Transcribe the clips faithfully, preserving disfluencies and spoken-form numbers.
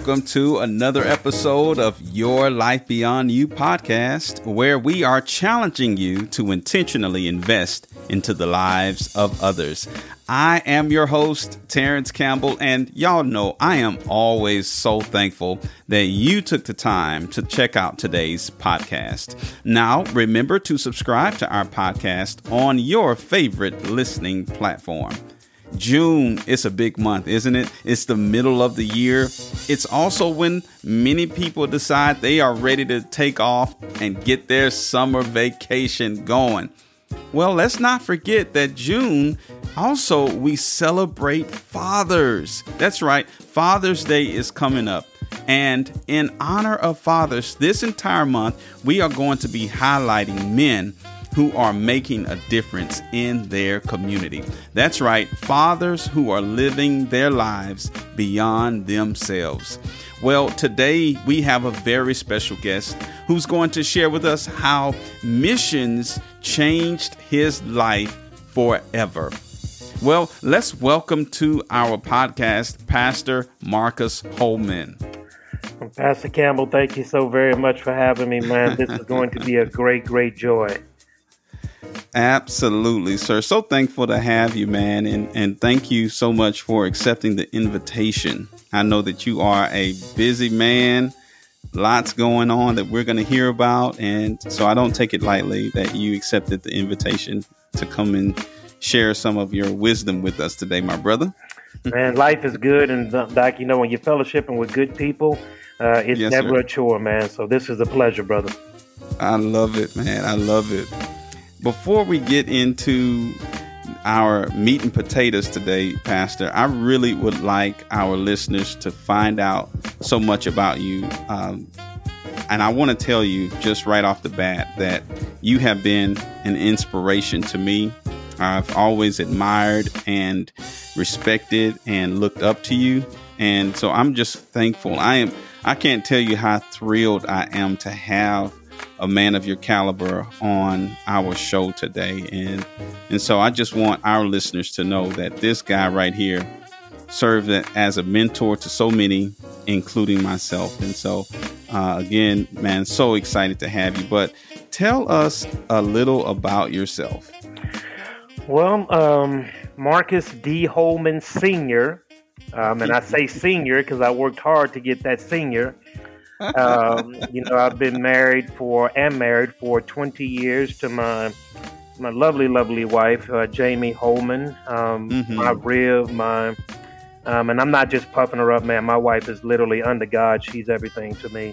welcome to another episode of Your Life Beyond You podcast, where we are challenging you to intentionally invest into the lives of others. I am your host, Terrence Campbell, and y'all know I am always so thankful that you took the time to check out today's podcast. Now, remember to subscribe to our podcast on your favorite listening platform. June is a big month, isn't it? It's the middle of the year. It's also when many people decide they are ready to take off and get their summer vacation going. Well, let's not forget that June also we celebrate fathers. That's right. Father's Day is coming up. And in honor of fathers, this entire month, we are going to be highlighting men who are making a difference in their community. That's right, fathers who are living their lives beyond themselves. Well, today we have a very special guest who's going to share with us how missions changed his life forever. Well, let's welcome to our podcast, Pastor Marcus Holman. Pastor Campbell, thank you so very much for having me, man. This is going to be a great, great joy. Absolutely, sir. So thankful to have you, man. And, and thank you so much for accepting the invitation. I know that you are a busy man, lots going on that we're going to hear about. And so I don't take it lightly that you accepted the invitation to come and share some of your wisdom with us today, my brother. Man, life is good. And Doc, you know, when you're fellowshipping with good people, uh, it's yes, never sir. a chore, man. So this is a pleasure, brother. I love it, man. I love it. Before we get into our meat and potatoes today, Pastor, I really would like our listeners to find out so much about you. Um, and I want to tell you just right off the bat that you have been an inspiration to me. I've always admired and respected and looked up to you. And so I'm just thankful. I am. I can't tell you how thrilled I am to have a man of your caliber on our show today. And and so I just want our listeners to know that this guy right here served as a mentor to so many, including myself. And so, uh, again, man, so excited to have you. But tell us a little about yourself. Well, um, Marcus D. Holman Senior, um, and I say senior because I worked hard to get that senior. um, you know, I've been married for, am married for twenty years to my my lovely, lovely wife, uh, Jamie Holman, um, mm-hmm. my rib, my, um, and I'm not just puffing her up, man. My wife is literally under God. She's everything to me.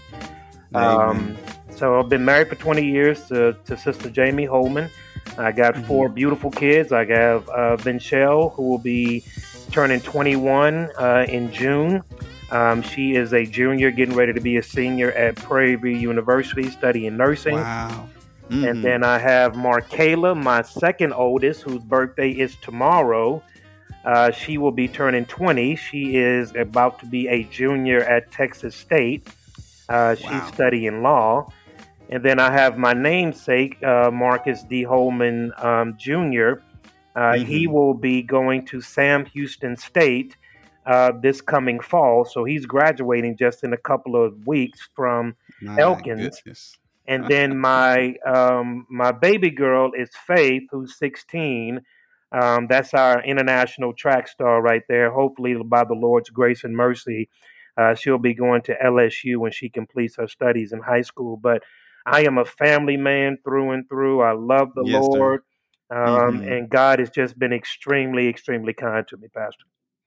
Um, so I've been married for twenty years to, to Sister Jamie Holman. I got mm-hmm. four beautiful kids. I have uh, Vinchelle, who will be turning twenty-one uh, in June. Um, she is a junior getting ready to be a senior at Prairie View University studying nursing. Wow. Mm-hmm. And then I have Markayla, my second oldest, whose birthday is tomorrow. Uh, she will be turning twenty. She is about to be a junior at Texas State. Uh, she's wow. studying law. And then I have my namesake, uh, Marcus D. Holman um, Junior Uh, mm-hmm. He will be going to Sam Houston State Uh, this coming fall. So he's graduating just in a couple of weeks from my Elkins. Goodness. And then my um, my baby girl is Faith, who's sixteen. Um, that's our international track star right there. Hopefully, by the Lord's grace and mercy, uh, she'll be going to L S U when she completes her studies in high school. But I am a family man through and through. I love the yes, Lord. Um, mm-hmm. And God has just been extremely, extremely kind to me, Pastor.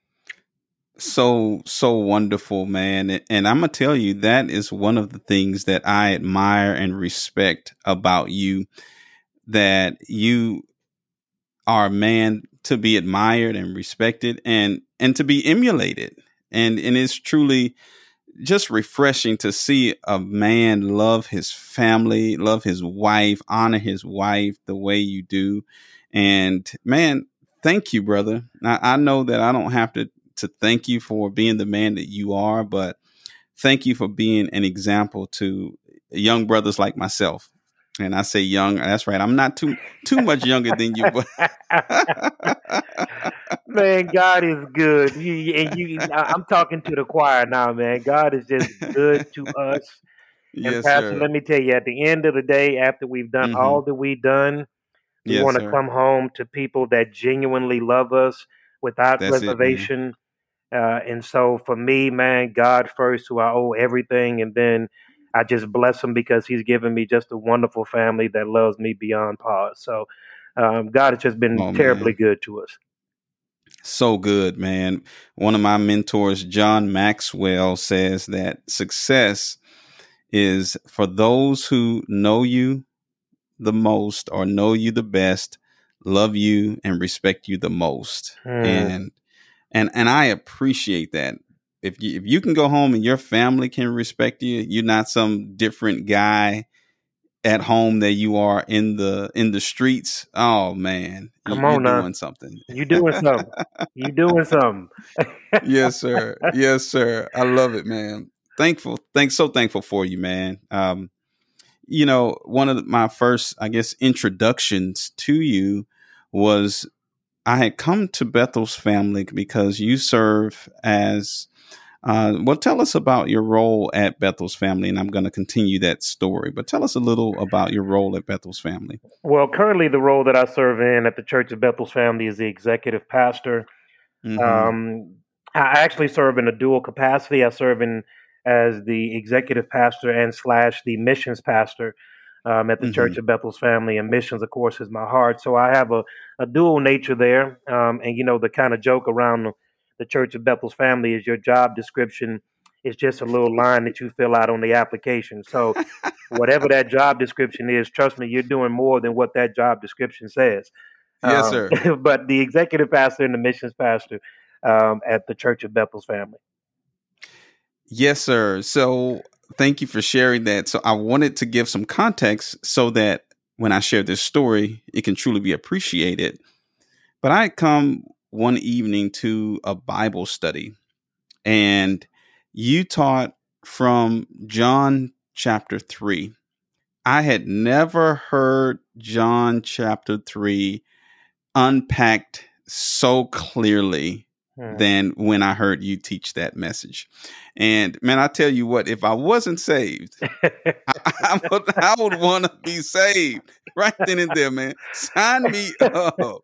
So, so wonderful, man. And I'm going to tell you, that is one of the things that I admire and respect about you, that you are a man to be admired and respected and, and to be emulated. And, and it's truly just refreshing to see a man love his family, love his wife, honor his wife the way you do. And man, thank you, brother. I, I know that I don't have to to thank you for being the man that you are, but thank you for being an example to young brothers like myself. And I say young, that's right. I'm not too too much younger than you, but Man, God is good. You, and you, I- I'm talking to the choir now, man. God is just good to us. And Yes, Pastor, sir. let me tell you, at the end of the day, after we've done Hmm. all that we've done, we Yes, want to sir. come home to people that genuinely love us without That's it, man. reservation. Uh, and so for me, man, God first, who I owe everything, and then I just bless him because he's given me just a wonderful family that loves me beyond pause. So um, God has just been Oh, terribly man. good to us. So good, man. One of my mentors, John Maxwell, says that success is for those who know you the most or know you the best, love you and respect you the most. Hmm. And and and I appreciate that. If you if you can go home and your family can respect you, you're not some different guy at home that you are in the in the streets. Oh man, you, Come you're on now. doing something. You doing something. You doing something. Yes, sir. Yes, sir. I love it, man. Thankful. Thanks. So thankful for you, man. Um, you know, one of the, my first, I guess, introductions to you was I had come to Bethel's family because you serve as, uh, well, tell us about your role at Bethel's family, and I'm going to continue that story. But tell us a little about your role at Bethel's family. Well, currently the role that I serve in at the Church of Bethel's Family is the executive pastor. Mm-hmm. Um, I actually serve in a dual capacity. I serve in as the executive pastor and slash the missions pastor um, at the Mm-hmm. Church of Bethel's Family. And missions, of course, is my heart. So I have a, a dual nature there. Um, and, you know, the kind of joke around the, the Church of Bethel's Family is your job description is just a little line that you fill out on the application. So whatever that job description is, trust me, you're doing more than what that job description says. Yes, Um, sir. but the executive pastor and the missions pastor um, at the Church of Bethel's Family. Yes, sir. So thank you for sharing that. So I wanted to give some context so that when I share this story, it can truly be appreciated. But I had come one evening to a Bible study, and you taught from John chapter three. I had never heard John chapter three unpacked so clearly Hmm. than when I heard you teach that message. And man, I tell you what, if I wasn't saved, I, I would, I would want to be saved right then and there, man. Sign me up.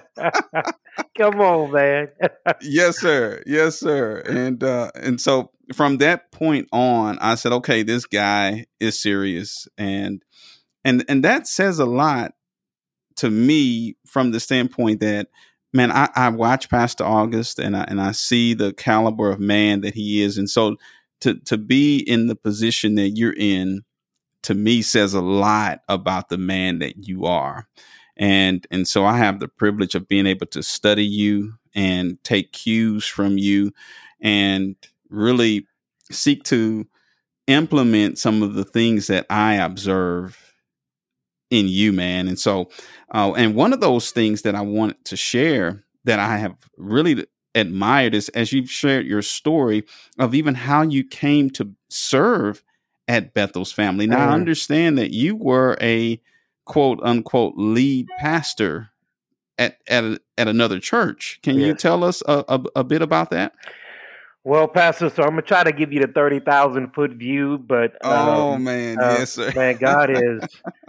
Come on, man. Yes, sir. Yes, sir. And uh, and so from that point on, I said, okay, this guy is serious, and and and that says a lot to me from the standpoint that, man, I, I watch Pastor August and I and I see the caliber of man that he is, and so to to be in the position that you're in, to me, says a lot about the man that you are. And and so I have the privilege of being able to study you and take cues from you and really seek to implement some of the things that I observe in you, man. And so, uh, and one of those things that I want to share that I have really admired is as you've shared your story of even how you came to serve at Bethel's family. Now, I Mm. understand that you were a quote unquote lead pastor at at, a, at another church. Can you Yes. tell us a, a, a bit about that? Well, Pastor, so I'm gonna try to give you the thirty thousand foot view, but Oh um, man, uh, yes, sir. man, God is,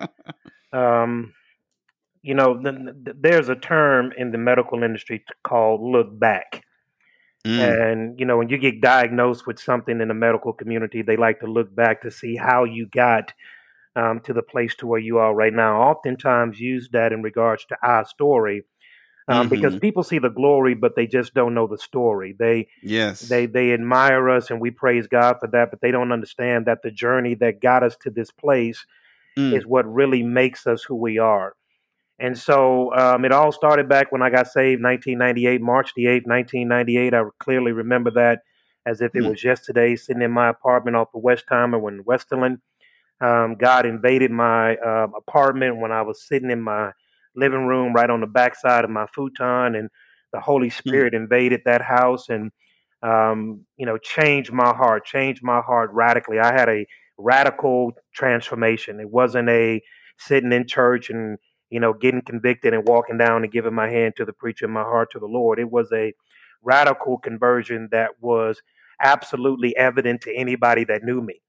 um, you know, th- th- there's a term in the medical industry called look back. Mm, And, you know, when you get diagnosed with something in the medical community, they like to look back to see how you got um, to the place to where you are right now. Oftentimes use that in regards to our story um, because mm-hmm. people see the glory, but they just don't know the story. They they Yes. they admire us and we praise God for that, but they don't understand that the journey that got us to this place is Mm, what really makes us who we are. And so um, it all started back when I got saved, nineteen ninety-eight, March the eighth, nineteen ninety-eight. I clearly remember that as if it mm, was yesterday, sitting in my apartment off of Westheimer in Westerland. Um, God invaded my uh, apartment when I was sitting in my living room right on the backside of my futon, and the Holy mm, Spirit invaded that house and, um, you know, changed my heart, changed my heart radically. I had a radical transformation. It wasn't a sitting in church and you know, getting convicted and walking down and giving my hand to the preacher and my heart to the Lord. It was a radical conversion that was absolutely evident to anybody that knew me.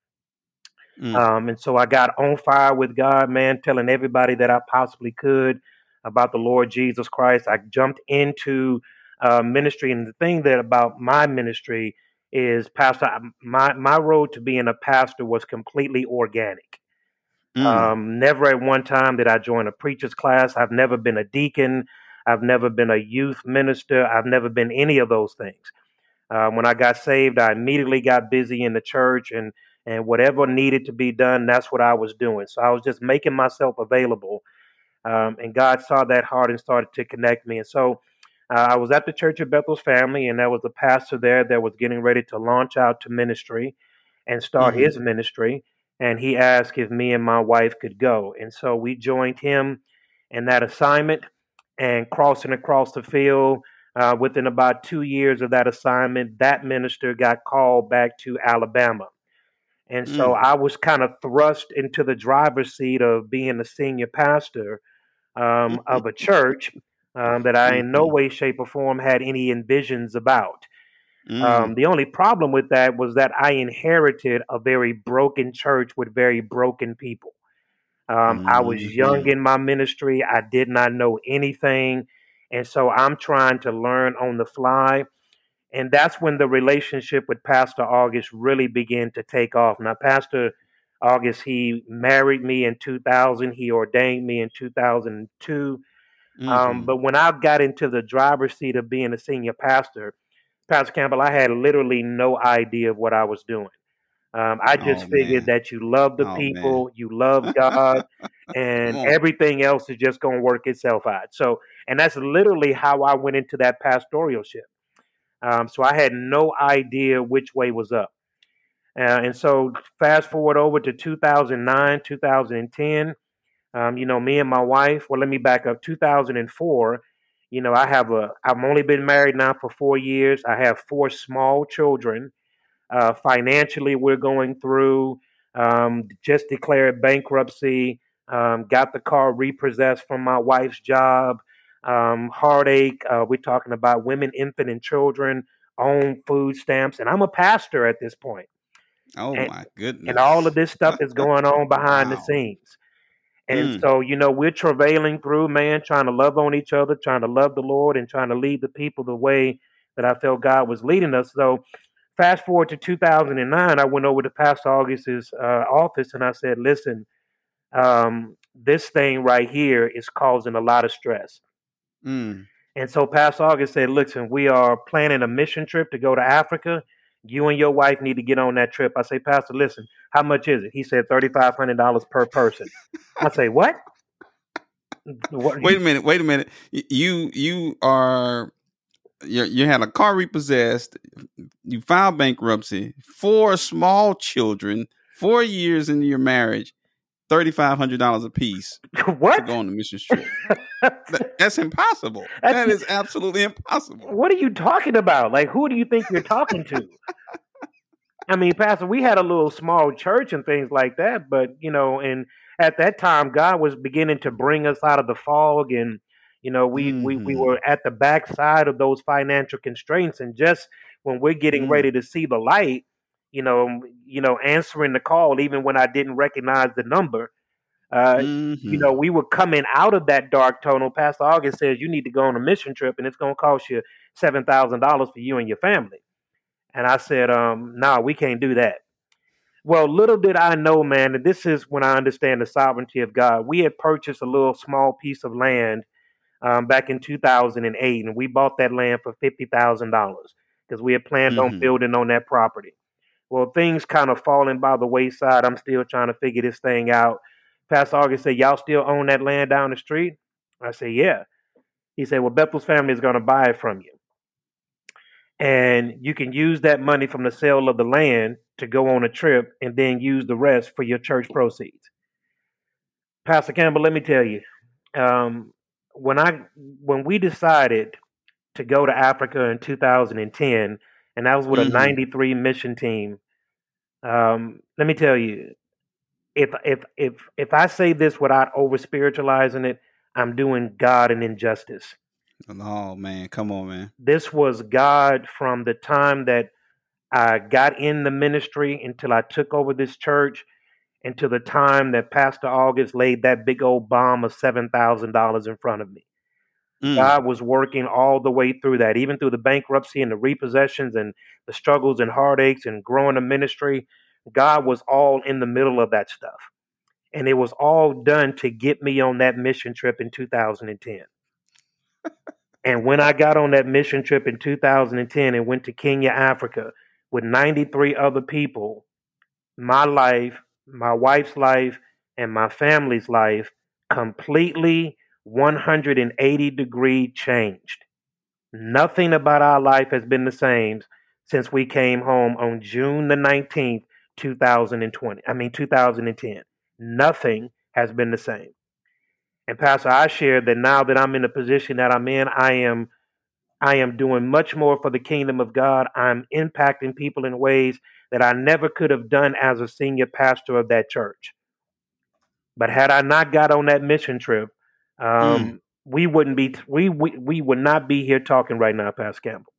Mm. Um, and so I got on fire with God, man, telling everybody that I possibly could about the Lord Jesus Christ. I jumped into uh, ministry, and the thing that about my ministry is, Pastor, my my road to being a pastor was completely organic. Mm. Um, never at one time did I join a preacher's class. I've never been a deacon. I've never been a youth minister. I've never been any of those things. Uh, when I got saved, I immediately got busy in the church, and and whatever needed to be done, that's what I was doing. So I was just making myself available, um, and God saw that heart and started to connect me. And so uh, I was at the Church of Bethel's Family, and there was a pastor there that was getting ready to launch out to ministry and start Mm-hmm. his ministry. And he asked if me and my wife could go. And so we joined him in that assignment, and crossing across the field. Uh, within about two years of that assignment, that minister got called back to Alabama. And so Mm. I was kind of thrust into the driver's seat of being a senior pastor um, of a church um, that I, in no Mm-hmm. way, shape, or form, had any envisions about. Um, Mm. the only problem with that was that I inherited a very broken church with very broken people. Um, I was young Mm-hmm. in my ministry. I did not know anything. And so I'm trying to learn on the fly. And that's when the relationship with Pastor August really began to take off. Now, Pastor August, he married me in two thousand. He ordained me in two thousand two. Um, Mm-hmm. but when I got into the driver's seat of being a senior pastor, Pastor Campbell, I had literally no idea of what I was doing. Um, I just Oh figured man. that you love the Oh man. people, you love God, Come and on. everything else is just going to work itself out. So, and that's literally how I went into that pastoralship. Um, so I had no idea which way was up. Uh, and so, fast forward over to two thousand nine, two thousand ten. Um, you know, me and my wife. Well, let me back up. two thousand four. You know, I have a. I've only been married now for four years. I have four small children. Uh, financially, we're going through, um, just declared bankruptcy, um, got the car repossessed from my wife's job, um, heartache. Uh, we're talking about women, infant, and children, own food stamps. And I'm a pastor at this point. Oh And, my and all of goodness. this stuff is going on behind the Wow. scenes. And Mm. so, you know, we're travailing through, man, trying to love on each other, trying to love the Lord, and trying to lead the people the way that I felt God was leading us. So, fast forward to two thousand nine, I went over to Pastor August's uh, office and I said, listen, um, this thing right here is causing a lot of stress. Mm. And so Pastor August said, listen, we are planning a mission trip to go to Africa. You and your wife need to get on that trip. I say, Pastor, listen, how much is it? He said thirty-five hundred dollars per person. I say, what? What? Wait a minute. Wait a minute. Y- You you are you you had a car repossessed. You filed bankruptcy. Four small children. Four years into your marriage. Thirty five hundred dollars a piece to What? go on the mission trip. That, that's impossible. That's, That is absolutely impossible. what are you talking about? Like, who do you think you're talking to? I mean, Pastor, we had a little small church and things like that, but you know, and at that time, God was beginning to bring us out of the fog, and you know, we we we Mm-hmm. were at the backside of those financial constraints, and just when we're getting Mm. ready to see the light, you know, you know, answering the call, even when I didn't recognize the number, uh, you Mm-hmm. know, we were coming out of that dark tunnel. Pastor August says you need to go on a mission trip, and it's going to cost you seven thousand dollars for you and your family. And I said, um, no, nah, we can't do that. Well, little did I know, man, that this is when I understand the sovereignty of God. We had purchased a little small piece of land um, back in two thousand eight, and we bought that land for fifty thousand dollars because we had planned on Mm-hmm. building on that property. Well, things kind of falling by the wayside. I'm still trying to figure this thing out. Pastor August said, y'all still own that land down the street? I said, yeah. He said, well, Bethel's family is going to buy it from you. And you can use that money from the sale of the land to go on a trip and then use the rest for your church proceeds. Pastor Campbell, let me tell you, um, when I when we decided to go to Africa in two thousand ten, and that was with a Mm-hmm. ninety-three mission team, um, let me tell you, if if if if I say this without over spiritualizing it, I'm doing God an injustice. Oh man, come on, man. This was God from the time that I got in the ministry until I took over this church, until the time that Pastor August laid that big old bomb of seven thousand dollars in front of me. Mm. God was working all the way through that, even through the bankruptcy and the repossessions and the struggles and heartaches and growing a ministry. God was all in the middle of that stuff. And it was all done to get me on that mission trip in two thousand ten. And when I got on that mission trip in two thousand ten and went to Kenya, Africa, with ninety-three other people, my life, my wife's life, and my family's life completely one hundred eighty degree changed. Nothing about our life has been the same since we came home on June the nineteenth, two thousand twenty. I mean, two thousand ten. Nothing has been the same. And Pastor, I shared that now that I'm in the position that I'm in, I am I am doing much more for the kingdom of God. I'm impacting people in ways that I never could have done as a senior pastor of that church. But had I not got on that mission trip, Mm. um, we wouldn't be we, we we would not be here talking right now, Pastor Campbell.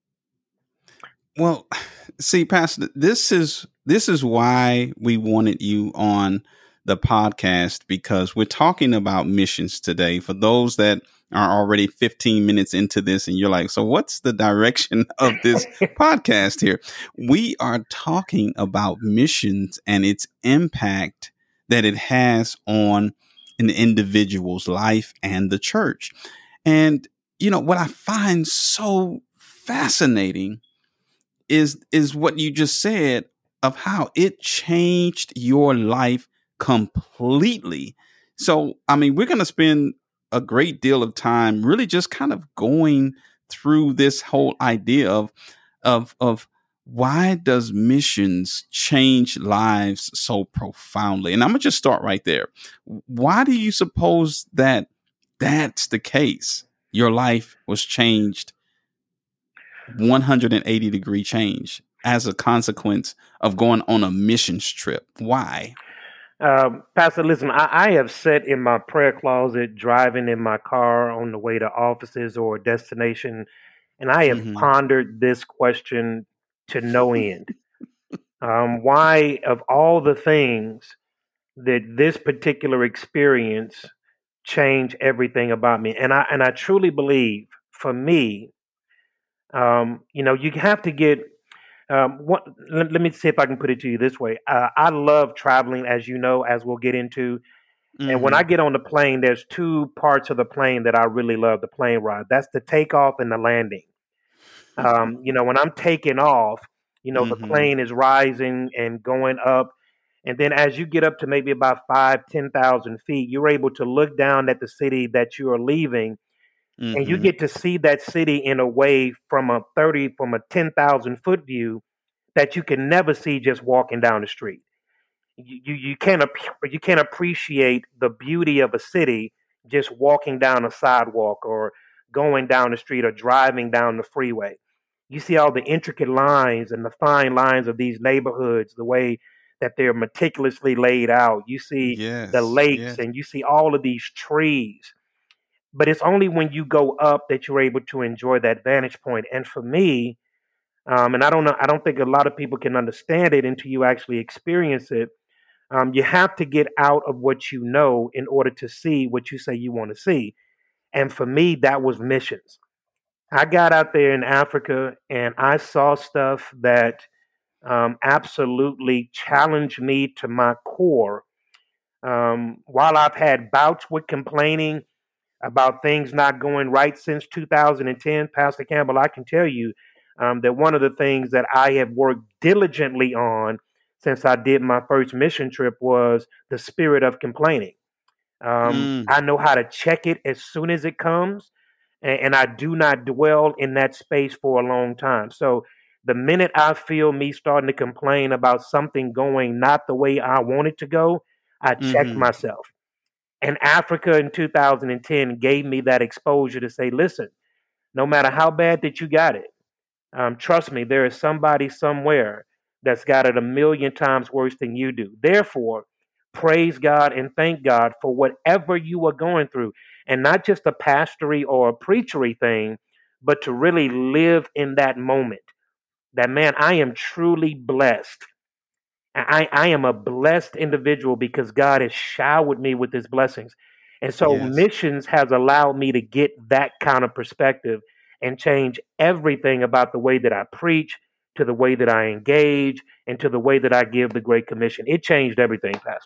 Well, see, Pastor, this is this is why we wanted you on the podcast, because we're talking about missions today. For those that are already fifteen minutes into this and you're like, so what's the direction of this podcast here? We are talking about missions and its impact that it has on an individual's life and the church. And, you know, what I find so fascinating is is what you just said of how it changed your life completely. So, I mean, we're going to spend a great deal of time really just kind of going through this whole idea of of of why does missions change lives so profoundly? And I'm going to just start right there. Why do you suppose that that's the case? Your life was changed one hundred eighty degree change as a consequence of going on a missions trip. Why? Um, Pastor, listen, I, I have sat in my prayer closet, driving in my car on the way to offices or a destination, and I have Mm-hmm. pondered this question to no end. Um, why, of all the things that this particular experience changed everything about me? And I and I truly believe, for me, um, you know, you have to get. Um, what, let, let me see if I can put it to you this way. Uh, I love traveling, as you know, as we'll get into. And when I Mm-hmm. get on the plane, there's two parts of the plane that I really love the plane ride. That's the takeoff and the landing. Um, you know, when I'm taking off, you know, the Mm-hmm. plane is rising and going up. And then as you get up to maybe about five, ten thousand feet, you're able to look down at the city that you are leaving, and you Mm-hmm. get to see that city in a way from a thirty, from a ten thousand foot view that you can never see just walking down the street. You, you, you can't ap- you can't appreciate the beauty of a city just walking down a sidewalk or going down the street or driving down the freeway. You see all the intricate lines and the fine lines of these neighborhoods, the way that they're meticulously laid out. You see the Yes. lakes Yes. and you see all of these trees. But it's only when you go up that you're able to enjoy that vantage point. And for me, um, and I don't know, I don't think a lot of people can understand it until you actually experience it. Um, you have to get out of what you know in order to see what you say you want to see. And for me, that was missions. I got out there in Africa and I saw stuff that um, absolutely challenged me to my core. Um, while I've had bouts with complaining about things not going right since two thousand ten, Pastor Campbell, I can tell you um, that one of the things that I have worked diligently on since I did my first mission trip was the spirit of complaining. Um, Mm. I know how to check it as soon as it comes, and, and I do not dwell in that space for a long time. So the minute I feel me starting to complain about something going not the way I want it to go, I check Mm-hmm. myself. And Africa in two thousand ten gave me that exposure to say, listen, no matter how bad that you got it, um, trust me, there is somebody somewhere that's got it a million times worse than you do. Therefore, praise God and thank God for whatever you are going through. And not just a pastory or a preachery thing, but to really live in that moment. That, man, I am truly blessed. I, I am a blessed individual because God has showered me with his blessings. And so Yes. missions has allowed me to get that kind of perspective and change everything about the way that I preach, to the way that I engage, and to the way that I give the Great Commission. It changed everything, Pastor.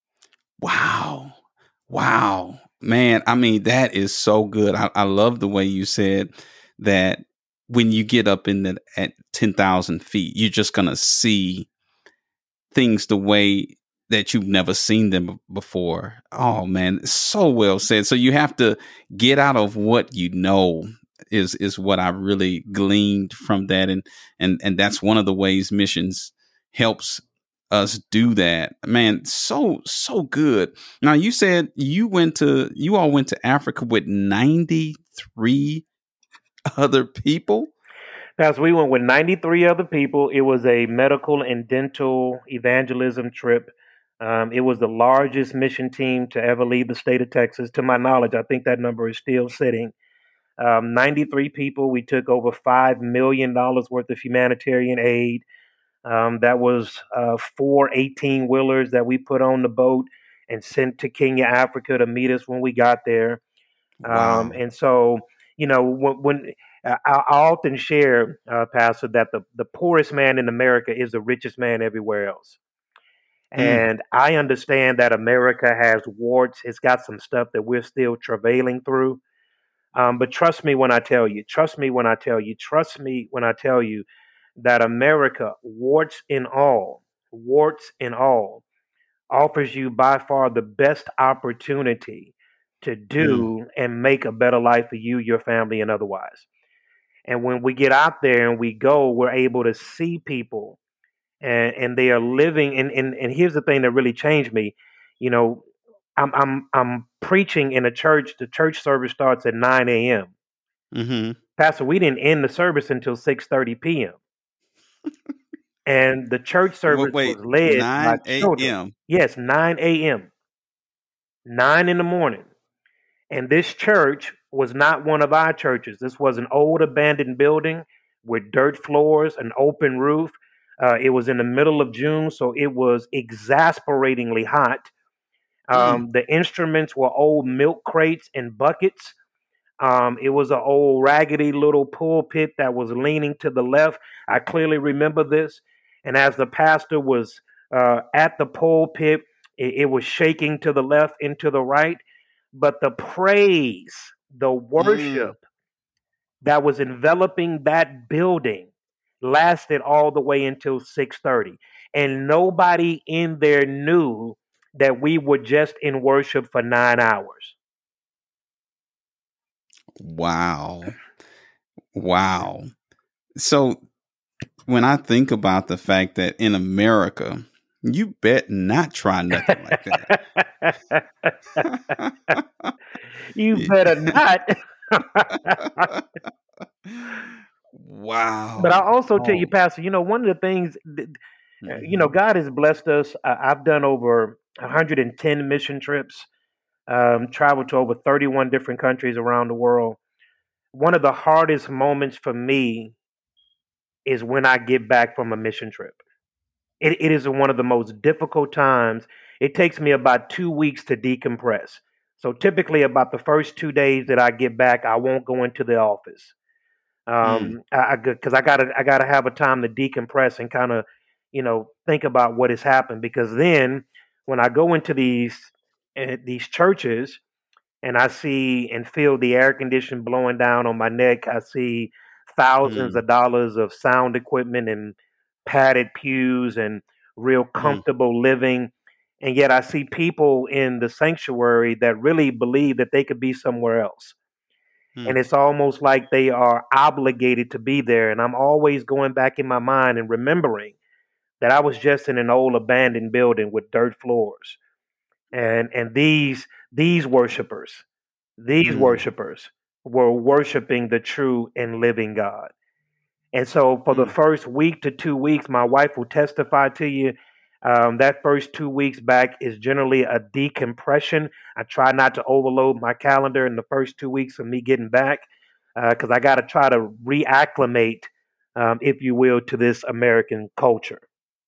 Wow. Wow. Man, I mean, that is so good. I, I love the way you said that when you get up in the at ten thousand feet, you're just going to see things the way that you've never seen them before. Oh man, so well said. So you have to get out of what you know is is what I really gleaned from that, and and and that's one of the ways missions helps us do that. Man, so so good. Now you said you went to you all went to Africa with ninety-three other people. Pastor, we went with ninety-three other people. It was a medical and dental evangelism trip. Um, it was the largest mission team to ever leave the state of Texas. To my knowledge, I think that number is still sitting. Um, ninety-three people. We took over five million dollars worth of humanitarian aid. Um, that was uh, four eighteen wheelers that we put on the boat and sent to Kenya, Africa to meet us when we got there. Um, Wow. and so, you know, when, when I, I often share, uh, Pastor, that the, the poorest man in America is the richest man everywhere else. Mm, And I understand that America has warts. It's got some stuff that we're still travailing through. Um, but trust me when I tell you, trust me when I tell you, trust me when I tell you that America, warts and all, warts and all, offers you by far the best opportunity to mm, do and make a better life for you, your family, and otherwise. And when we get out there and we go, we're able to see people and, and they are living. And, and, and here's the thing that really changed me. You know, I'm, I'm, I'm preaching in a church. The church service starts at nine a.m. mm-hmm. Pastor, we didn't end the service until six thirty p.m. And the church Wait, service was wait, led by nine children. a.m. Yes, nine a.m., nine in the morning. And this church was not one of our churches. This was an old abandoned building with dirt floors, an open roof. Uh, it was in the middle of June, so it was exasperatingly hot. Mm, Um, the instruments were old milk crates and buckets. Um, it was an old raggedy little pulpit that was leaning to the left. I clearly remember this. And as the pastor was uh, at the pulpit, it, it was shaking to the left and to the right. But the praise, the mm. worship that was enveloping that building lasted all the way until six thirty. And nobody in there knew that we were just in worship for nine hours. Wow. Wow. So when I think about the fact that in America, you bet not try nothing like that. You better not. But I Wow. also tell you, Oh. Pastor, you know, one of the things, that, uh, you know, Mhm. God has blessed us. Uh, I've done over one hundred ten mission trips, um, traveled to over thirty-one different countries around the world. One of the hardest moments for me is when I get back from a mission trip. It, it is one of the most difficult times. It takes me about two weeks to decompress. So typically, about the first two days that I get back, I won't go into the office. Mm, Um, I because I, I gotta I gotta have a time to decompress and kind of, you know, think about what has happened. Because then, when I go into these uh, these churches and I see and feel the air condition blowing down on my neck, I see thousands mm, of dollars of sound equipment and padded pews and real mm, comfortable living. And yet I see people in the sanctuary that really believe that they could be somewhere else. And mm. it's almost like they are obligated to be there. And I'm always going back in my mind and remembering that I was just in an old abandoned building with dirt floors. And and these these worshipers, these Mm, worshipers were worshiping the true and living God. And so for the mm, first week to two weeks, my wife will testify to you. Um, that first two weeks back is generally a decompression. I try not to overload my calendar in the first two weeks of me getting back because I got to try to reacclimate, um, if you will, to this American culture.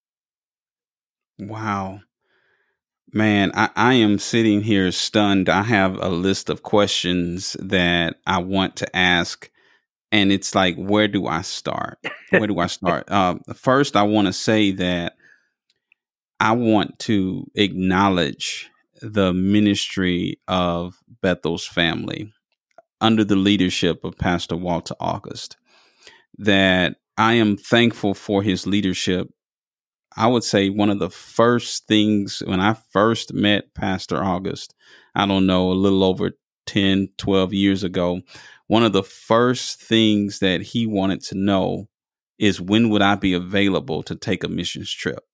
Wow. Man, I, I am sitting here stunned. I have a list of questions that I want to ask, and it's like, where do I start? Where do I start? Uh, first, I want to say that I want to acknowledge the ministry of Bethel's family under the leadership of Pastor Walter August, that I am thankful for his leadership. I would say one of the first things when I first met Pastor August, I don't know, a little over ten, twelve years ago, one of the first things that he wanted to know is when would I be available to take a missions trip?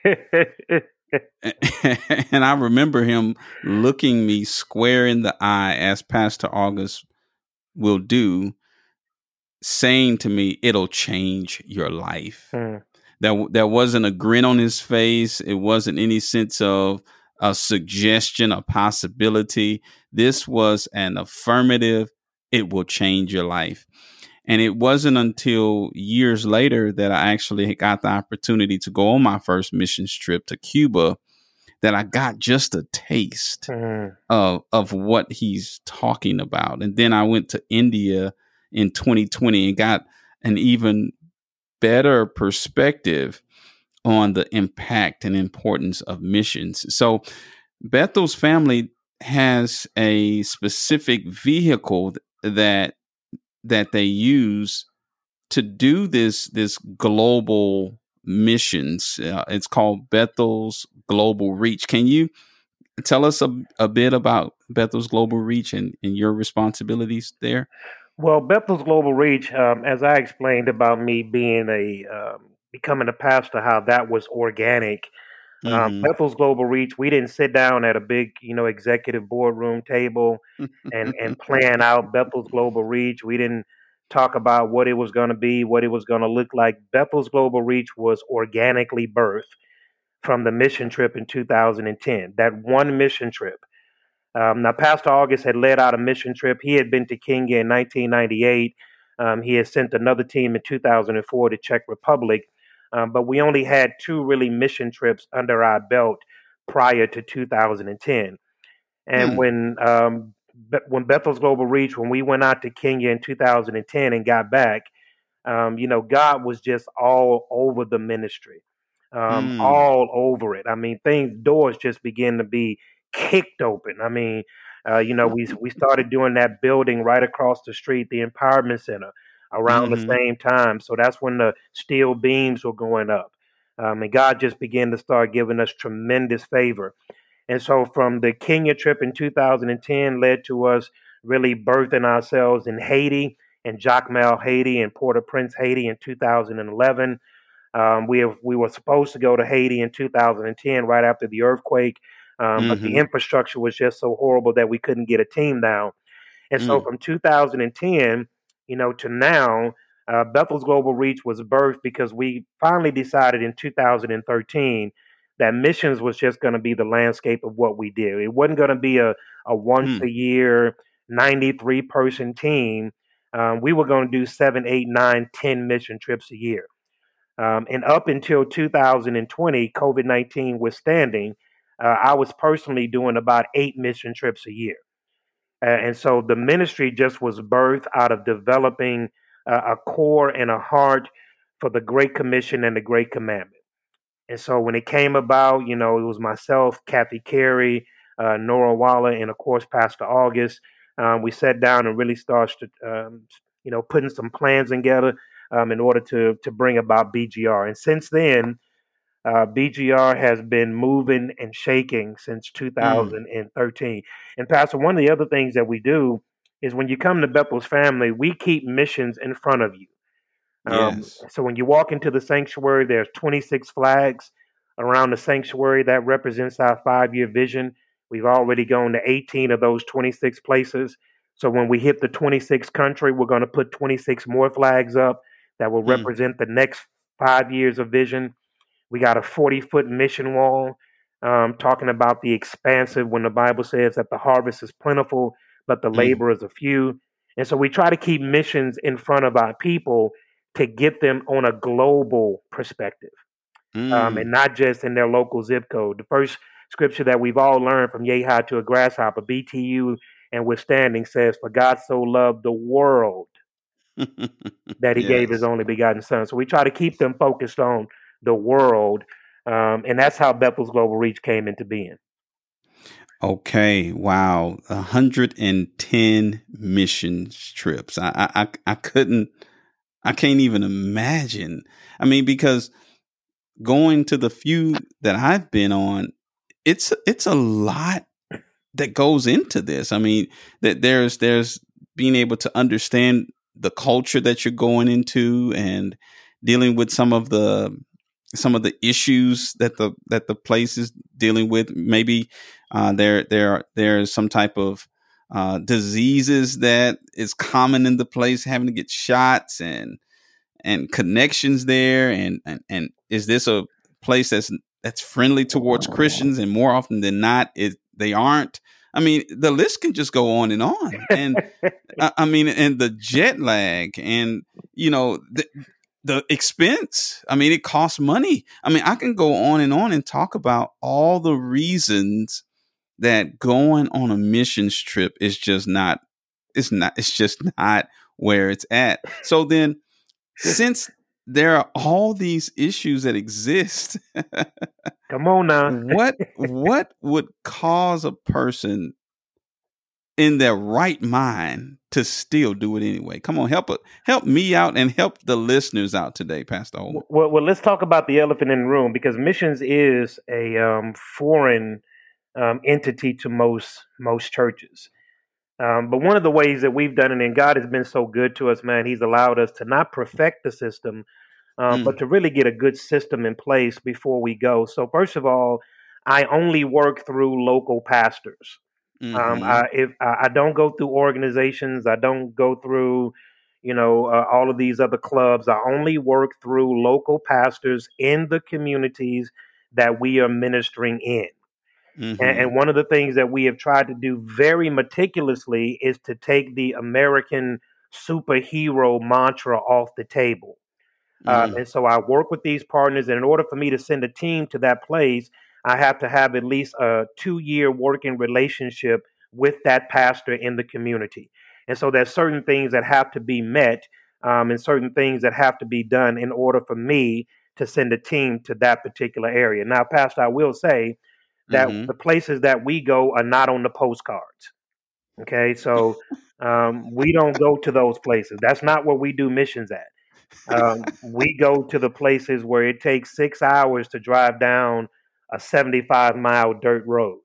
And I remember him looking me square in the eye, as Pastor August will do, saying to me, it'll change your life. Hmm. There, there wasn't a grin on his face. It wasn't any sense of a suggestion, a possibility. This was an affirmative, it will change your life. And it wasn't until years later that I actually got the opportunity to go on my first missions trip to Cuba that I got just a taste Hmm. of, of what he's talking about. And then I went to India in twenty twenty and got an even better perspective on the impact and importance of missions. So Bethel's family has a specific vehicle that that they use to do this this global missions. Uh, it's called Bethel's Global Reach. Can you tell us a, a bit about Bethel's Global Reach and, and your responsibilities there? Well, Bethel's Global Reach, um, as I explained about me being a um, becoming a pastor, how that was organic. Um, Mm-hmm. Bethel's Global Reach, we didn't sit down at a big, you know, executive boardroom table and and plan out Bethel's Global Reach. We didn't talk about what it was going to be, what it was going to look like. Bethel's Global Reach was organically birthed from the mission trip in two thousand ten. That one mission trip. Um, now, Pastor August had led out a mission trip. He had been to Kenya in nineteen ninety-eight. Um, he had sent another team in two thousand four to Czech Republic. Um, but we only had two really mission trips under our belt prior to two thousand ten. And Hmm. when um, Be- when Bethel's Global Reach, when we went out to Kenya in two thousand ten and got back, um, you know, God was just all over the ministry, um, Hmm. all over it. I mean, things, doors just began to be kicked open. I mean, uh, you know, we we started doing that building right across the street, the Empowerment Center, around the Mm-hmm. same time. So that's when the steel beams were going up, um, and God just began to start giving us tremendous favor. And so from the Kenya trip in two thousand ten led to us really birthing ourselves in Haiti and Jacmel, Haiti and Port-au-Prince, Haiti in two thousand eleven. Um, we have, we were supposed to go to Haiti in two thousand ten right after the earthquake, um, but the Mm-hmm. infrastructure was just so horrible that we couldn't get a team down. And so Mm. from two thousand ten, you know, to now, uh, Bethel's Global Reach was birthed because we finally decided in two thousand thirteen that missions was just going to be the landscape of what we do. It wasn't going to be a, a once Mm. a year, ninety-three person team. Um, we were going to do seven, eight, nine, ten mission trips a year. Um, and up until two thousand twenty, COVID nineteen withstanding, uh, I was personally doing about eight mission trips a year. Uh, and so the ministry just was birthed out of developing uh, a core and a heart for the Great Commission and the Great Commandment. And so when it came about, you know, it was myself, Kathy Carey, uh, Nora Waller, and of course, Pastor August. Um, we sat down and really started, um, you know, putting some plans together um, in order to to bring about B G R. And since then, uh, B G R has been moving and shaking since Mm. two thousand thirteen. And Pastor, one of the other things that we do is when you come to Bethel's family, we keep missions in front of you. Um, Yes. so when you walk into the sanctuary, there's twenty-six flags around the sanctuary that represents our five-year vision. We've already gone to eighteen of those twenty-six places. So when we hit the twenty-sixth country, we're going to put twenty-six more flags up that will Mm. represent the next five years of vision. We got a forty foot mission wall, um, talking about the expansive when the Bible says that the harvest is plentiful, but the Mm, laborers are few. And so we try to keep missions in front of our people to get them on a global perspective, um, and mm. not just in their local zip code. The first scripture that we've all learned from Yehud to a grasshopper, B T U and withstanding says, "For God so loved the world that he gave his Yes. only begotten son." So we try to keep them focused on the world. Um, and that's how Bethel's Global Reach came into being. Okay. Wow. one hundred ten mission trips. I, I, I I couldn't, I can't even imagine. I mean, because going to the few that I've been on, it's, it's a lot that goes into this. I mean, that there's, there's being able to understand the culture that you're going into and dealing with some of the, some of the issues that the that the place is dealing with. Maybe uh, there there there's some type of uh, diseases that is common in the place, having to get shots and and connections there. And and, and is this a place that's that's friendly towards Christians? And more often than not, it they aren't. I mean, the list can just go on and on. And I, I mean, and the jet lag, and you know, the, the expense. I mean, it costs money. I mean, I can go on and on and talk about all the reasons that going on a missions trip is just not, it's not, it's just not where it's at. So then, since there are all these issues that exist, Come on now. what, what would cause a person in their right mind to still do it anyway? Come on, help help me out and help the listeners out today, Pastor Holman. Well, well, let's talk about the elephant in the room, because missions is a um, foreign um, entity to most most churches. Um, but one of the ways that we've done it, and God has been so good to us, man, He's allowed us to not perfect the system, um, Mm, but to really get a good system in place before we go. So, first of all, I only work through local pastors. Um, mm-hmm, I, if I, I don't go through organizations, I don't go through, you know, uh, all of these other clubs. I only work through local pastors in the communities that we are ministering in. And, mm-hmm, and one of the things that we have tried to do very meticulously is to take the American superhero mantra off the table. Uh, mm, and so I work with these partners, and in order for me to send a team to that place, I have to have at least a two year working relationship with that pastor in the community. And so there's certain things that have to be met, um, and certain things that have to be done in order for me to send a team to that particular area. Now, Pastor, I will say that mm-hmm. the places that we go are not on the postcards. Okay, so um, we don't go to those places. That's not where we do missions at. Um, we go to the places where it takes six hours to drive down a seventy-five mile dirt road.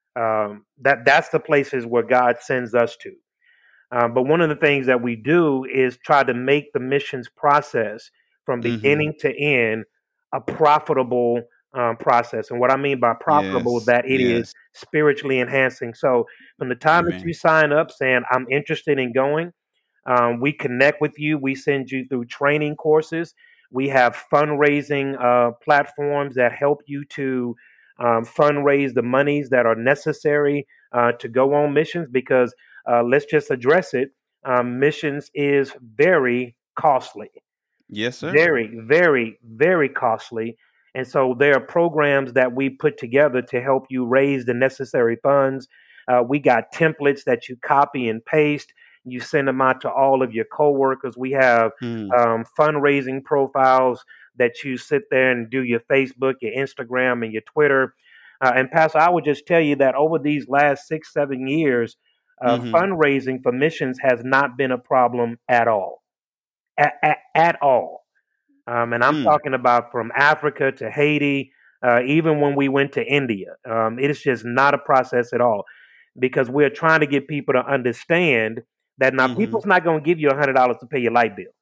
Um, that that's the places where God sends us to. Um, but one of the things that we do is try to make the missions process from Mm-hmm. beginning to end a profitable um, process. And what I mean by profitable, Yes. that it is Yes. spiritually enhancing. So from the time that you Amen. sign up saying, "I'm interested in going," um, we connect with you. We send you through training courses. We have fundraising uh, platforms that help you to um, fundraise the monies that are necessary uh, to go on missions, because uh, let's just address it. Um, missions is very costly, Yes, sir. very, very, very costly. And so there are programs that we put together to help you raise the necessary funds. Uh, we got templates that you copy and paste. You send them out to all of your coworkers. We have Mm, um, fundraising profiles that you sit there and do your Facebook, your Instagram, and your Twitter. Uh, and Pastor, I would just tell you that over these last six, seven years, uh, mm-hmm. fundraising for missions has not been a problem at all, at, at, at all. Um, and I'm Mm. talking about from Africa to Haiti, uh, even when we went to India. Um, it is just not a process at all, because we're trying to get people to understand that now Mm-hmm. people's not going to give you a hundred dollars to pay your light bill.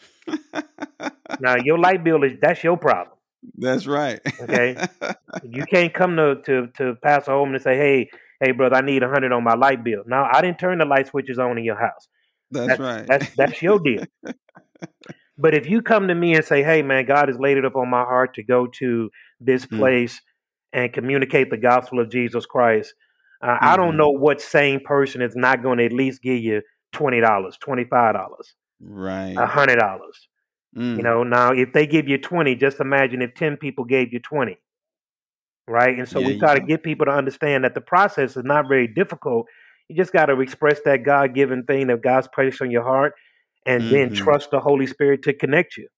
Now your light bill is that's your problem. That's right. Okay, you can't come to to to Pastor Holman and say, "Hey, hey, brother, I need a hundred on my light bill." Now I didn't turn the light switches on in your house. That's That's right. that's that's your deal. But if you come to me and say, hey, man, God has laid it up on my heart to go to this Mm, place and communicate the gospel of Jesus Christ, uh, I don't hmm. know what sane person is not going to at least give you twenty dollars, twenty-five dollars, one Right. hundred dollars. You Mm, know, now if they give you twenty, just imagine if ten people gave you twenty, right? And so yeah, we you try to go. get people to understand that the process is not very difficult. You just got to express that God given thing that God's placed on your heart and then Hmm. trust the Holy Spirit to connect you.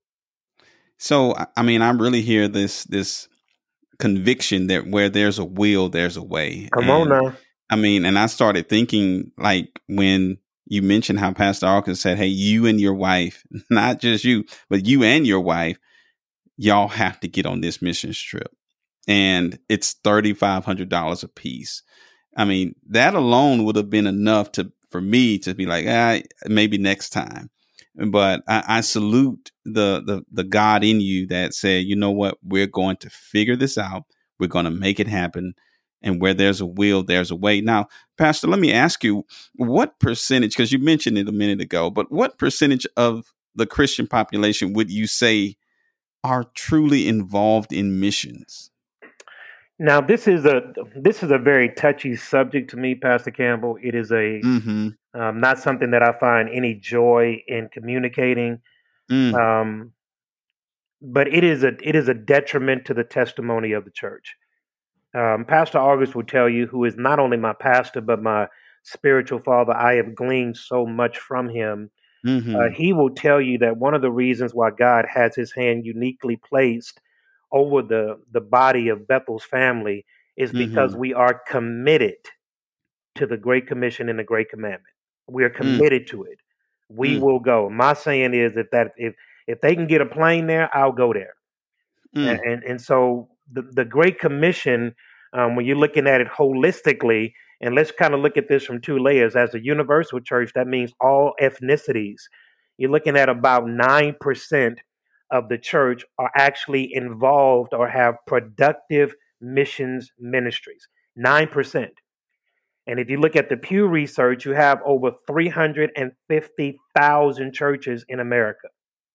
So, I I mean, I really hear this this conviction that where there's a will, there's a way. Come on And now. I mean, and I started thinking like when you mentioned how Pastor Arkin said, hey, you and your wife, not just you, but you and your wife, y'all have to get on this missions trip. And it's three thousand five hundred dollars a piece. I mean, that alone would have been enough to for me to be like, ah, maybe next time. But I, I salute the, the the God in you that said, you know what, we're going to figure this out. We're going to make it happen. And where there's a will, there's a way. Now, Pastor, let me ask you, what percentage, because you mentioned it a minute ago, but what percentage of the Christian population would you say are truly involved in missions? Now this is a this is a very touchy subject to me, Pastor Campbell. It is a Mm-hmm. um, not something that I find any joy in communicating. Mm, Um, but it is a it is a detriment to the testimony of the church. Um, pastor August will tell you, who is not only my pastor but my spiritual father. I have gleaned so much from him. Uh, mm-hmm. he will tell you that one of the reasons why God has His hand uniquely placed over the the body of Bethel's family is because Mm-hmm. we are committed to the Great Commission and the Great Commandment. We are Mm, committed to it. We mm, will go. My saying is that, that if if they can get a plane there, I'll go there. And mm, and, and so the the Great Commission, um, when you're looking at it holistically, and let's kind of look at this from two layers. As a universal church, that means all ethnicities. You're looking at about nine percent of the church are actually involved or have productive missions ministries. Nine percent. And if you look at the Pew Research, you have over three hundred fifty thousand churches in America.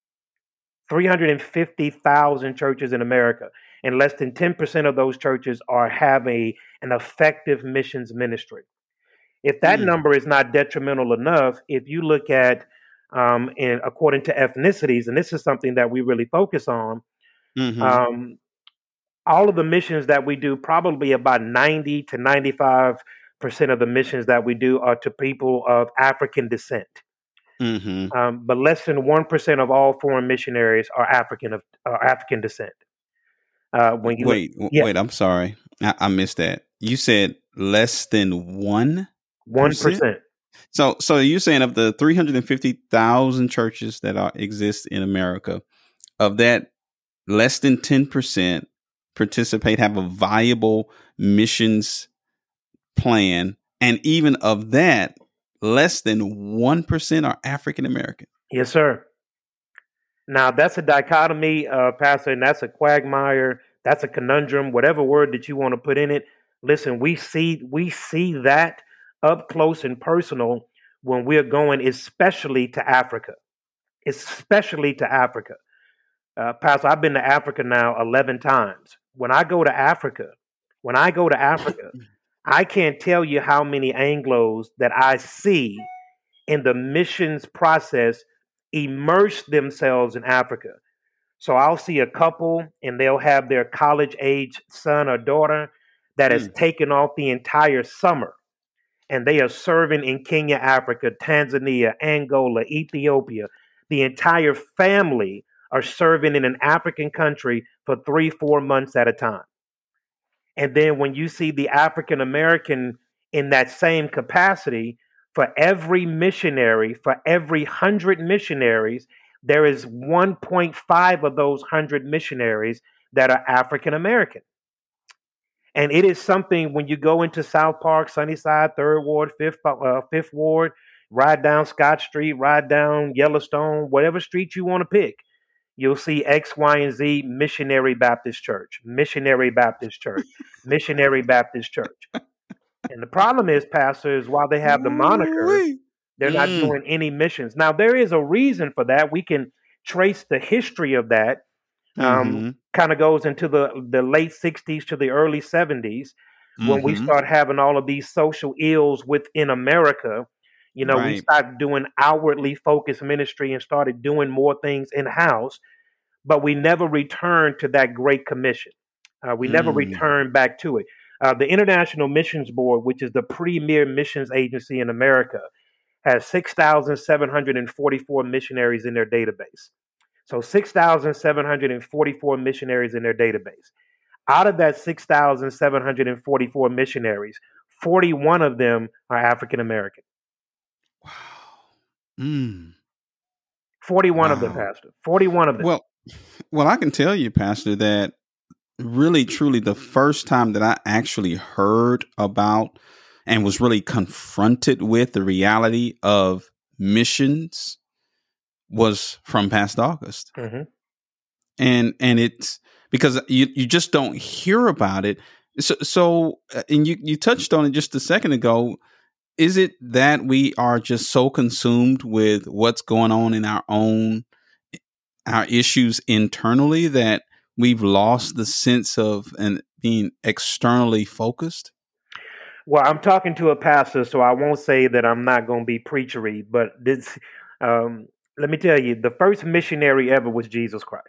three hundred fifty thousand churches in America. And less than ten percent of those churches are have a, an effective missions ministry. If that mm, number is not detrimental enough, if you look at, um, and according to ethnicities, and this is something that we really focus on, mm-hmm. um, all of the missions that we do, probably about ninety to ninety-five percent of the missions that we do are to people of African descent. Mm-hmm. Um, but less than one percent of all foreign missionaries are African of are African descent. Uh, when you look, Wait, w- yeah, wait, I'm sorry. I, I missed that. You said less than one one percent. percent. So, so you're saying of the three hundred fifty thousand churches that are exist in America, of that, less than ten percent participate, have a viable missions plan, and even of that, less than one percent are African American. Yes, sir. Now that's a dichotomy, uh, Pastor, and that's a quagmire. That's a conundrum. Whatever word that you want to put in it. Listen, we see we see that up close and personal when we're going, especially to Africa, especially to Africa. Uh, Pastor, I've been to Africa now eleven times. When I go to Africa, when I go to Africa, I can't tell you how many Anglos that I see in the missions process immerse themselves in Africa. So I'll see a couple and they'll have their college age son or daughter that has Mm, taken off the entire summer and they are serving in Kenya, Africa, Tanzania, Angola, Ethiopia. The entire family are serving in an African country for three, four months at a time. And then when you see the African American in that same capacity, for every missionary, for every one hundred missionaries, there is one point five of those one hundred missionaries that are African American. And it is something when you go into South Park, Sunnyside, Third Ward, Fifth uh, Fifth Ward, ride down Scott Street, ride down Yellowstone, whatever street you want to pick, you'll see X, Y, and Z Missionary Baptist Church, Missionary Baptist Church, Missionary Baptist Church. And the problem is, pastors, while they have the moniker, Ooh-wee. they're not Mm, doing any missions. Now, there is a reason for that. We can trace the history of that, um, Mm-hmm. kind of goes into the, the late sixties to the early seventies when we Mm-hmm. start having all of these social ills within America. You know, we Right. stopped doing outwardly focused ministry and started doing more things in house, but we never returned to that Great Commission. Uh, we never Mm. returned back to it. Uh, the International Missions Board, which is the premier missions agency in America, has six thousand seven hundred forty-four missionaries in their database. So six thousand seven hundred forty-four missionaries in their database. Out of that six thousand seven hundred forty-four missionaries, forty-one of them are African American. Wow. Mm. forty-one of them, Wow. Pastor. forty-one of them. Well, well, I can tell you, Pastor, that really, truly, the first time that I actually heard about and was really confronted with the reality of missions was from Pastor August. Mm-hmm. And and it's because you, you just don't hear about it. So, so uh, and you, you touched on it just a second ago. Is it that we are just so consumed with what's going on in our own, our issues internally that we've lost the sense of and being externally focused? Well, I'm talking to a pastor, so I won't say that I'm not going to be preachery, but this, um, let me tell you, the first missionary ever was Jesus Christ.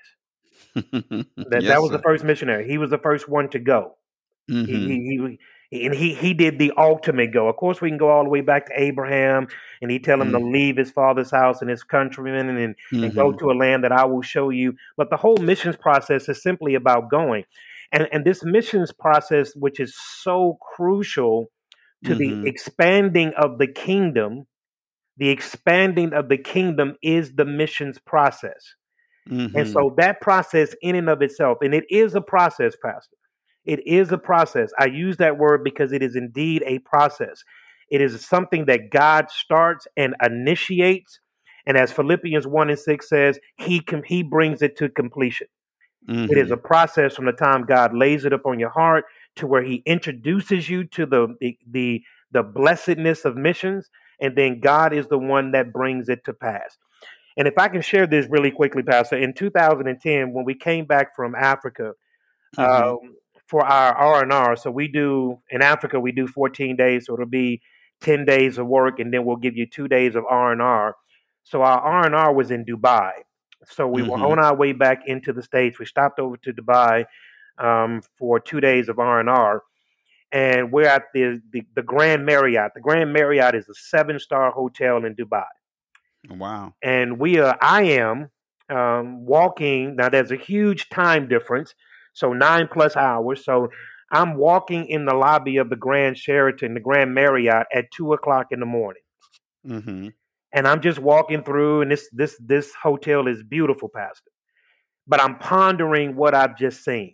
That that Yes, was the sir. first missionary. He was the first one to go. He, Mm-hmm. he, he, and he, he did the ultimate go. Of course, we can go all the way back to Abraham, and he tell him to Mm-hmm. leave his father's house and his countrymen and, and go Mm-hmm. to a land that I will show you. But the whole missions process is simply about going. And, and this missions process, which is so crucial to the Mm-hmm. expanding of the kingdom, the expanding of the kingdom is the missions process. And Mm-hmm. so that process in and of itself, and it is a process, Pastor. It is a process. I use that word because it is indeed a process. It is something that God starts and initiates. And as Philippians one and six says, he, com- he brings it to completion. It is Mm-hmm. a process from the time God lays it upon your heart to where he introduces you to the, the, the, the blessedness of missions. And then God is the one that brings it to pass. And if I can share this really quickly, Pastor, in two thousand ten, when we came back from Africa, Mm-hmm. um, for our R and R, so we do, in Africa, we do fourteen days, so it'll be ten days of work, and then we'll give you two days of R and R. So our R and R was in Dubai. So we were Mm-hmm. on our way back into the States. We stopped over to Dubai um, for two days of R and R, and we're at the, the, the Grand Marriott. The Grand Marriott is a seven-star hotel in Dubai. Wow. And we are I am um, walking now. There's a huge time difference, so nine plus hours. So I'm walking in the lobby of the Grand Sheraton, the Grand Marriott, at two o'clock in the morning, Mm-hmm. and I'm just walking through, and this this this hotel is beautiful, Pastor. But I'm pondering what I've just seen.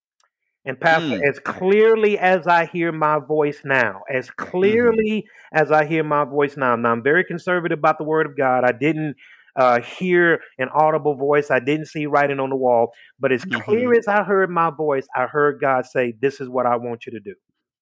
And Pastor, Mm. as clearly as I hear my voice now, as Mm-hmm. clearly as I hear my voice now, now I'm very conservative about the word of God. I didn't uh, hear an audible voice. I didn't see writing on the wall. But as Mm-hmm. clear as I heard my voice, I heard God say, "This is what I want you to do.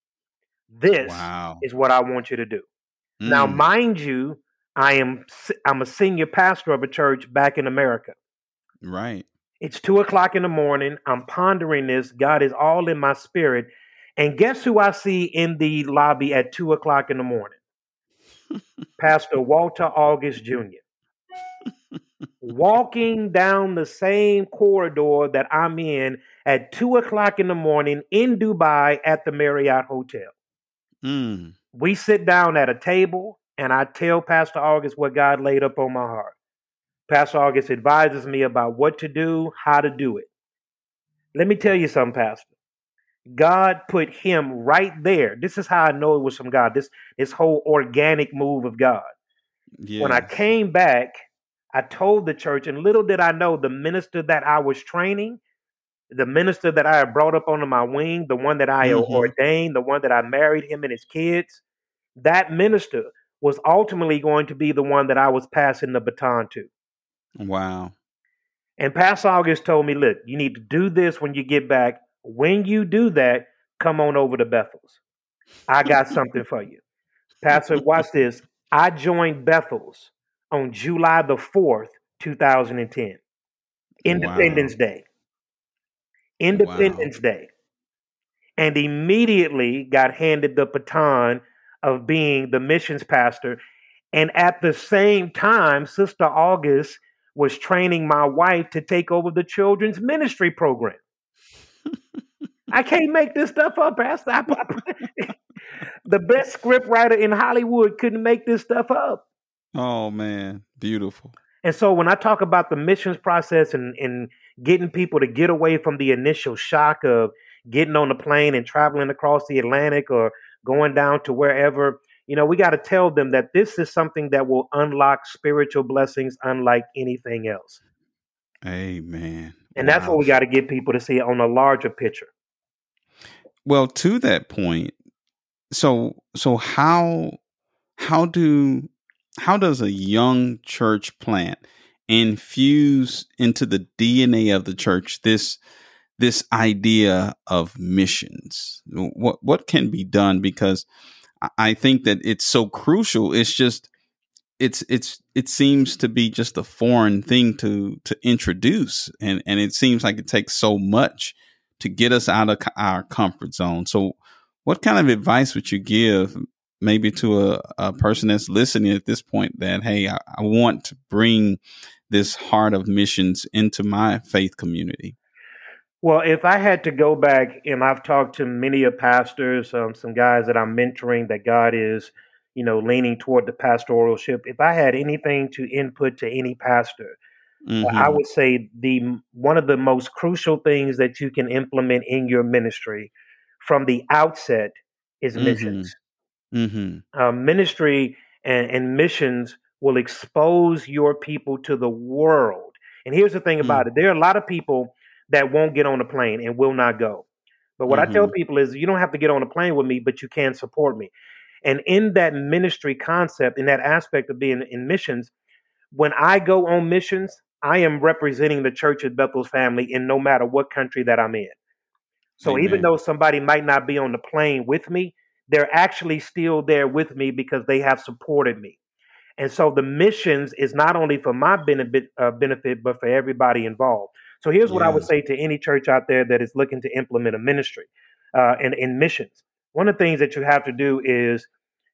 This Wow. is what I want you to do." Now, Mm. mind you, I am I'm a senior pastor of a church back in America. Right. It's two o'clock in the morning. I'm pondering this. God is all in my spirit. And guess who I see in the lobby at two o'clock in the morning? Pastor Walter August Junior Walking down the same corridor that I'm in at two o'clock in the morning in Dubai at the Marriott Hotel. Mm. We sit down at a table, and I tell Pastor August what God laid up on my heart. Pastor August advises me about what to do, how to do it. Let me tell you something, Pastor. God put him right there. This is how I know it was from God. This this whole organic move of God. When I Yes. came back, I told the church, and little did I know, the minister that I was training, the minister that I had brought up under my wing, the one that I Mm-hmm. ordained, the one that I married him and his kids, that minister was ultimately going to be the one that I was passing the baton to. Wow. And Pastor August told me, look, you need to do this when you get back. When you do that, come on over to Bethel's. I got something for you. Pastor, watch this. I joined Bethel's on July the fourth, two thousand ten. Wow. Independence Day. Wow. Independence Day. And immediately got handed the baton of being the missions pastor. And at the same time, Sister August was training my wife to take over the children's ministry program. I can't make this stuff up, Pastor. I, I, the best script writer in Hollywood couldn't make this stuff up. Oh, man. Beautiful. And so when I talk about the missions process and, and getting people to get away from the initial shock of getting on the plane and traveling across the Atlantic or going down to wherever, you know, we got to tell them that this is something that will unlock spiritual blessings unlike anything else. Amen. And Wow. that's what we got to get people to see on a larger picture. Well, to that point, so so how how do how does a young church plant infuse into the D N A of the church this this idea of missions? What what can be done? Because I think that it's so crucial. It's just it's it's it seems to be just a foreign thing to to introduce, and and it seems like it takes so much to get us out of our comfort zone. So what kind of advice would you give maybe to a, a person that's listening at this point that, hey, I, I want to bring this heart of missions into my faith community? Well, if I had to go back, and I've talked to many of pastors, um, some guys that I'm mentoring that God is, you know, leaning toward the pastoralship. If I had anything to input to any pastor, Mm-hmm. I would say the one of the most crucial things that you can implement in your ministry from the outset is Mm-hmm. missions. Mm-hmm. Uh, ministry and, and missions will expose your people to the world. And here's the thing about Mm-hmm. it. There are a lot of people that won't get on a plane and will not go. But what I tell Mm-hmm. people is you don't have to get on a plane with me, but you can support me. And in that ministry concept, in that aspect of being in missions, when I go on missions, I am representing the Church of Bethel's family in no matter what country that I'm in. So even Amen. though somebody might not be on the plane with me, they're actually still there with me because they have supported me. And so the missions is not only for my benefit, uh, benefit, but for everybody involved. So here's what I would Yes. say to any church out there that is looking to implement a ministry uh, in, in missions. One of the things that you have to do is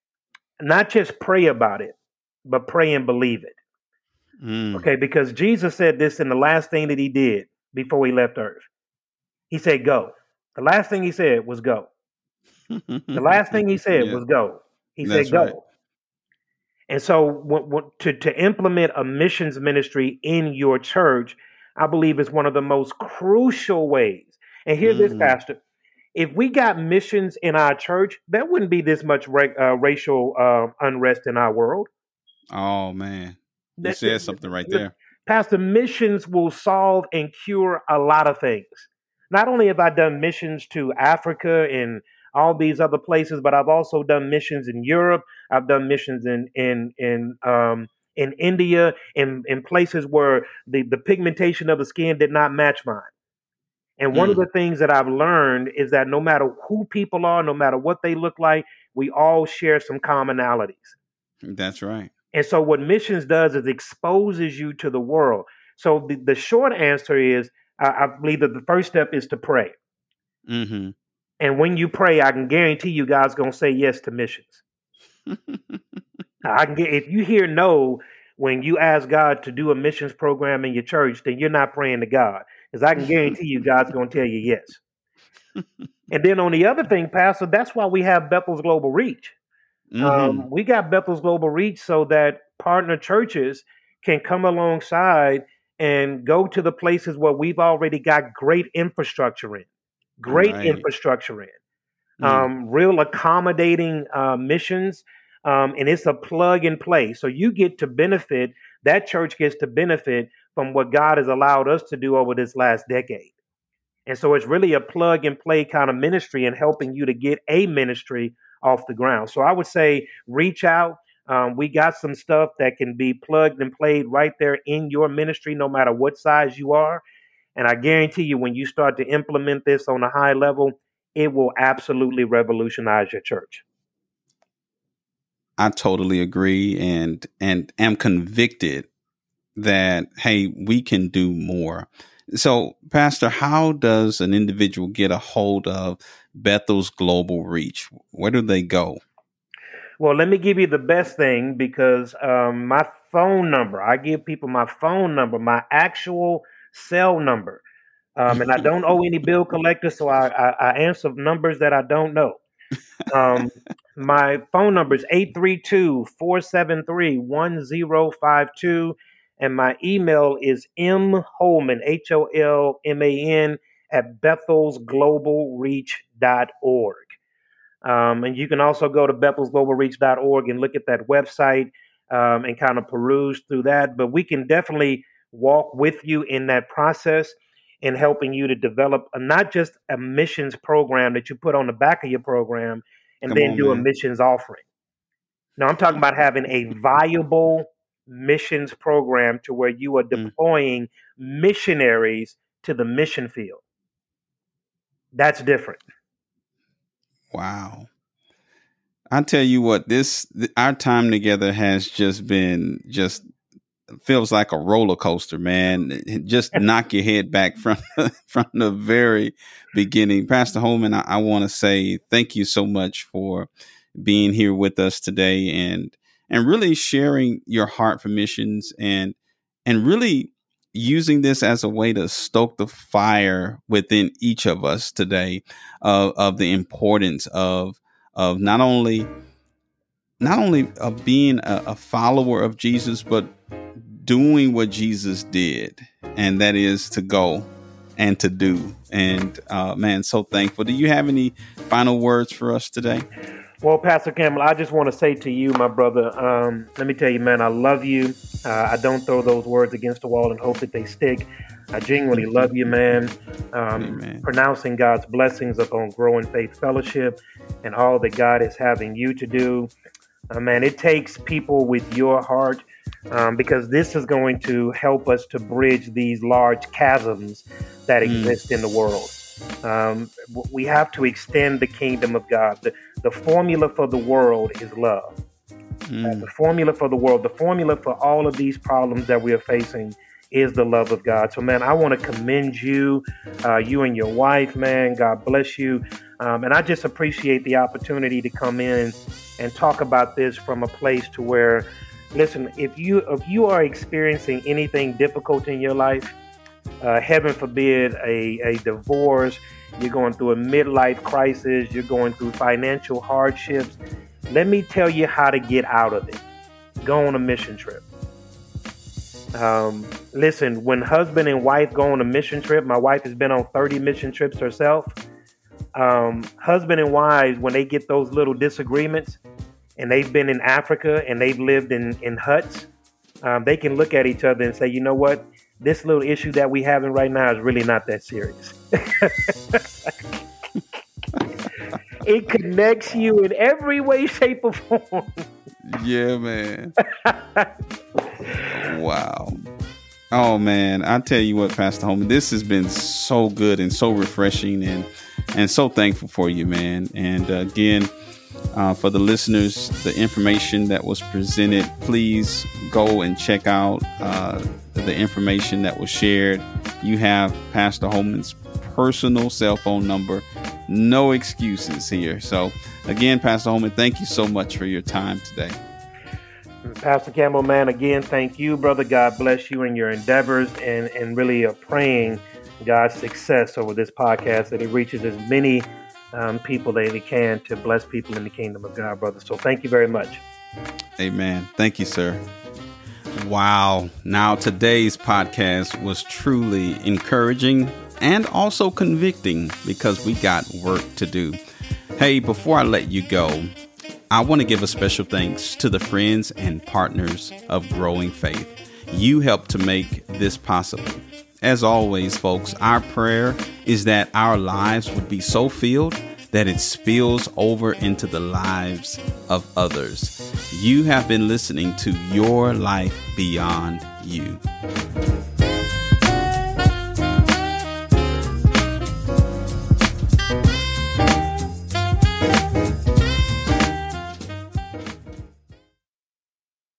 not just pray about it, but pray and believe it. Mm. Okay, because Jesus said this in the last thing that he did before he left earth. He said, go. The last thing he said was go. The last thing he said Yeah, was go. He that's said, right. go. And so what, what, to, to implement a missions ministry in your church, I believe is one of the most crucial ways. And hear this, Mm. Pastor. If we got missions in our church, there wouldn't be this much ra- uh, racial uh, unrest in our world. Oh, man. You That, said something right that- there. Pastor, missions will solve and cure a lot of things. Not only have I done missions to Africa and all these other places, but I've also done missions in Europe. I've done missions in in in um, in India, in in places where the the pigmentation of the skin did not match mine. And one of Mm. the things that I've learned is that no matter who people are, no matter what they look like, we all share some commonalities. That's right. And so what missions does is exposes you to the world. So the, the short answer is I, I believe that the first step is to pray. Mm-hmm. And when you pray, I can guarantee you God's going to say yes to missions. I can get if you hear no when you ask God to do a missions program in your church, then you're not praying to God. Because I can guarantee you God's going to tell you yes. And then on the other thing, Pastor, that's why we have Bethel's Global Reach. Mm-hmm. Um, we got Bethel's Global Reach so that partner churches can come alongside and go to the places where we've already got great infrastructure in, great Right. infrastructure in, Mm. um, real accommodating uh, missions, um, and it's a plug and play. So you get to benefit, that church gets to benefit from what God has allowed us to do over this last decade. And so it's really a plug and play kind of ministry and helping you to get a ministry off the ground. So I would say reach out. Um, we got some stuff that can be plugged and played right there in your ministry, no matter what size you are. And I guarantee you, when you start to implement this on a high level, it will absolutely revolutionize your church. I totally agree and and am convicted that, hey, we can do more. So, Pastor, how does an individual get a hold of Bethel's Global Reach? Where do they go? Well, let me give you the best thing, because um, my phone number, I give people my phone number, my actual cell number. Um, and I don't owe any bill collectors, so I, I, I answer numbers that I don't know. Um, my phone number is eight three two, four seven three, one zero five two. And my email is mholman, H O L M A N, at bethels global reach dot org. Um, and you can also go to bethels global reach dot org and look at that website um, and kind of peruse through that. But we can definitely walk with you in that process in helping you to develop a, not just a missions program that you put on the back of your program and Come then on, do man. a missions offering. No, I'm talking about having a viable missions program to where you are deploying mm. missionaries to the mission field. That's different. Wow. I tell you what, this, our time together has just been just feels like a roller coaster, man. Just knock your head back from, from the very beginning. Pastor Holman, I, I want to say thank you so much for being here with us today and, and really sharing your heart for missions and, and really using this as a way to stoke the fire within each of us today of, of the importance of, of not only, not only of being a, a follower of Jesus, but doing what Jesus did, and that is to go and to do. And uh, man, so thankful. Do you have any final words for us today? Well, Pastor Campbell, I just want to say to you, my brother, um, let me tell you, man, I love you. Uh, I don't throw those words against the wall and hope that they stick. I genuinely love you, man. Um, pronouncing God's blessings upon Growing Faith Fellowship and all that God is having you to do. Uh, man, it takes people with your heart um, because this is going to help us to bridge these large chasms that mm. exist in the world. Um, we have to extend the kingdom of God. The, the formula for the world is love. Mm. Uh, the formula for the world, the formula for all of these problems that we are facing is the love of God. So, man, I want to commend you, uh, you and your wife, man. God bless you. Um, and I just appreciate the opportunity to come in and talk about this from a place to where, listen, if you if you are experiencing anything difficult in your life, uh, heaven forbid, a, a divorce, you're going through a midlife crisis, you're going through financial hardships, let me tell you how to get out of it. Go on a mission trip. Um, listen, when husband and wife go on a mission trip, my wife has been on thirty mission trips herself. Um, husband and wives, when they get those little disagreements and they've been in Africa and they've lived in, in huts, um, they can look at each other and say, you know what? This little issue that we having right now is really not that serious. It connects you in every way, shape, or form. Yeah, man. Wow. Oh, man. I tell you what, Pastor Holman, this has been so good and so refreshing and and so thankful for you, man. And uh, again, uh, for the listeners, the information that was presented, please go and check out uh, the information that was shared. You have Pastor Holman's personal cell phone number. No excuses here. So again, Pastor Holman, thank you so much for your time today. Pastor Campbell, man, again, thank you, brother. God bless you in your endeavors and, and really uh, praying God's success over this podcast, that it reaches as many um, people that it can to bless people in the kingdom of God, brother. So thank you very much. Amen. Thank you, sir. Wow. Now, today's podcast was truly encouraging and also convicting because we got work to do. Hey, before I let you go, I want to give a special thanks to the friends and partners of Growing Faith. You helped to make this possible. As always, folks, our prayer is that our lives would be so filled that it spills over into the lives of others. You have been listening to Your Life Beyond You.